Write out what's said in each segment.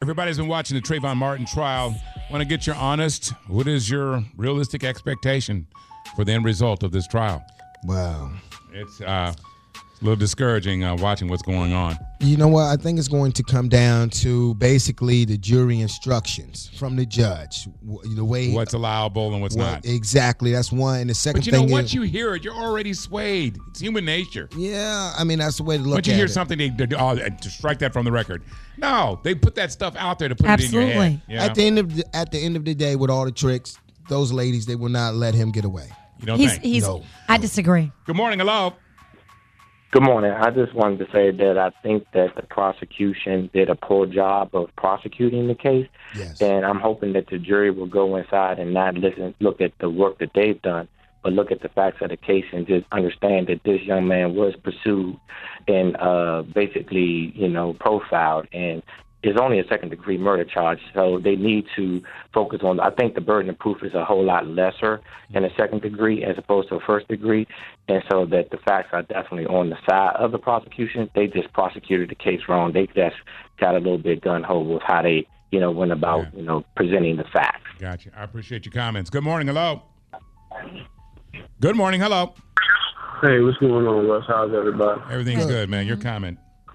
Everybody's been watching the Trayvon Martin trial. Want to get your honest, what is your realistic expectation for the end result of this trial? Wow. It's a little discouraging watching what's going on. You know what? I think it's going to come down to basically the jury instructions from the judge. The way What's allowable and what's not. Exactly. That's one. And the second But you thing know, once you hear it, you're already swayed. It's human nature. Yeah, I mean, that's the way to look at it. Once you hear something, to strike that from the record. No, they put that stuff out there to put it in your head. Yeah. At the end of the day, with all the tricks, those ladies, they will not let him get away. You don't think? No. I disagree. Good morning. Hello. Good morning. I just wanted to say that I think that the prosecution did a poor job of prosecuting the case. Yes. And I'm hoping that the jury will go inside and not look at the work that they've done, but look at the facts of the case and just understand that this young man was pursued and basically, profiled. And it's only a second-degree murder charge, so they need to focus on. I think the burden of proof is a whole lot lesser in a second degree as opposed to a first degree, and so that the facts are definitely on the side of the prosecution. They just prosecuted the case wrong. They just got a little bit gun-ho with how they, went about, presenting the facts. Gotcha. I appreciate your comments. Good morning. Hello. Good morning. Hello. Hey, what's going on, Russ? How's everybody? Everything's good, man. Your comment.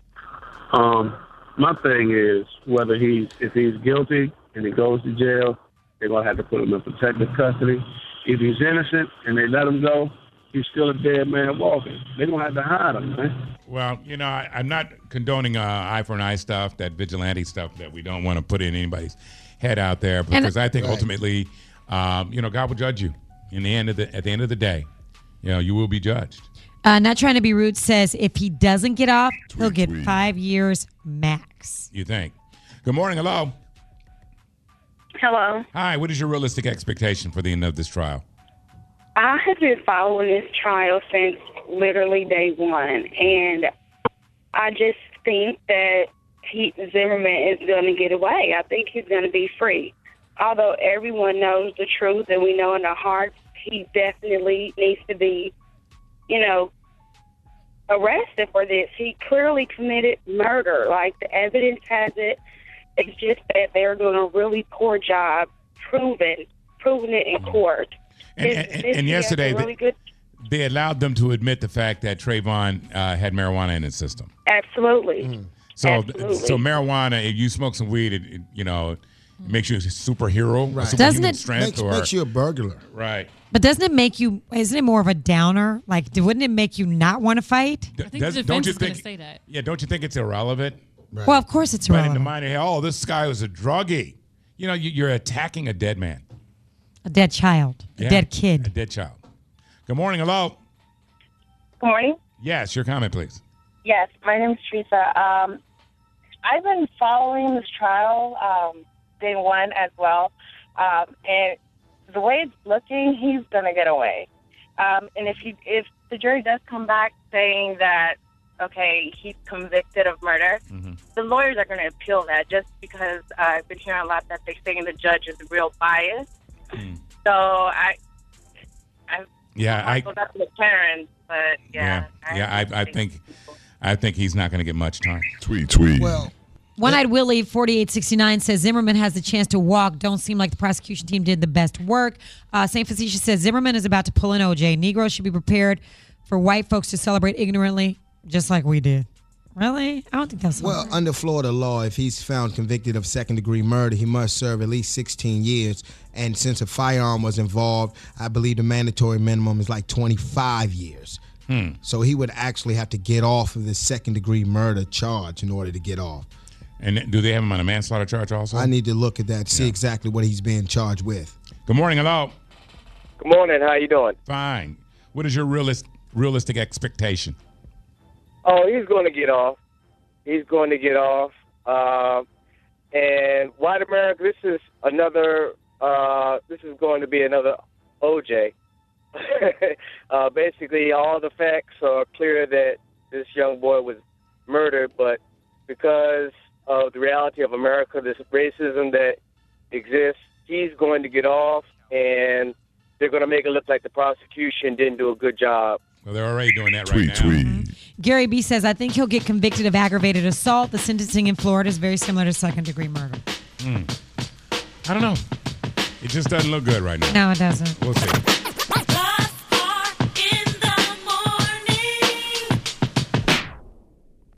My thing is if he's guilty and he goes to jail, they're gonna have to put him in protective custody. If he's innocent and they let him go, he's still a dead man walking. They're gonna have to hide him, man. Well, I'm not condoning eye for an eye stuff, that vigilante stuff that we don't want to put in anybody's head out there, because I think ultimately, God will judge you. At the end of the day, you will be judged. Not trying to be rude, says if he doesn't get off, he'll get 5 years max. You think? Good morning. Hello. Hello. Hi. What is your realistic expectation for the end of this trial? I have been following this trial since literally day one, and I just think that Zimmerman is going to get away. I think he's going to be free. Although everyone knows the truth and we know in our hearts he definitely needs to be, arrested for this. He clearly committed murder. Like, the evidence has it. It's just that they're doing a really poor job proving it in court. And yesterday, they allowed them to admit the fact that Trayvon had marijuana in his system. Absolutely. So marijuana, if you smoke some weed, it makes you a superhero. Right. Doesn't it makes you a burglar? Right. But doesn't it make you? Isn't it more of a downer? Like, wouldn't it make you not want to fight? I think the defense is going to say that. Yeah. Don't you think it's irrelevant? Right. Well, of course it's irrelevant. But in the mind of, this guy was a druggie. You're attacking a dead man. A dead child. A dead kid. A dead child. Good morning. Hello. Good morning. Yes. Your comment, please. Yes, my name is Teresa. I've been following this trial day one as well, and the way it's looking, he's going to get away. And if the jury does come back saying that, okay, he's convicted of murder, the lawyers are going to appeal that, just because I've been hearing a lot that they're saying the judge is real biased. So I go back to the parents, but I think he's not going to get much time. Tweet. Well, One-Eyed Willie 4869 says Zimmerman has the chance to walk. Don't seem like the prosecution team did the best work. St. Facetious says Zimmerman is about to pull an OJ. Negroes should be prepared for white folks to celebrate ignorantly, just like we did. Really? I don't think that's well. Under Florida law, if he's found convicted of second-degree murder, he must serve at least 16 years. And since a firearm was involved, I believe the mandatory minimum is like 25 years. So he would actually have to get off of the second-degree murder charge in order to get off. And do they have him on a manslaughter charge also? I need to look at that, see exactly what he's being charged with. Good morning. Hello. Good morning. How you doing? Fine. What is your realistic expectation? Oh, he's going to get off. He's going to get off. And white America, this is going to be another OJ. Basically, all the facts are clear that this young boy was murdered, but because of the reality of America, this racism that exists, he's going to get off, and they're going to make it look like the prosecution didn't do a good job Well, they're already doing that right now. Gary B says, I think he'll get convicted of aggravated assault. The sentencing in Florida is very similar to second-degree murder. I don't know. It just doesn't look good right now. No, it doesn't. We'll see.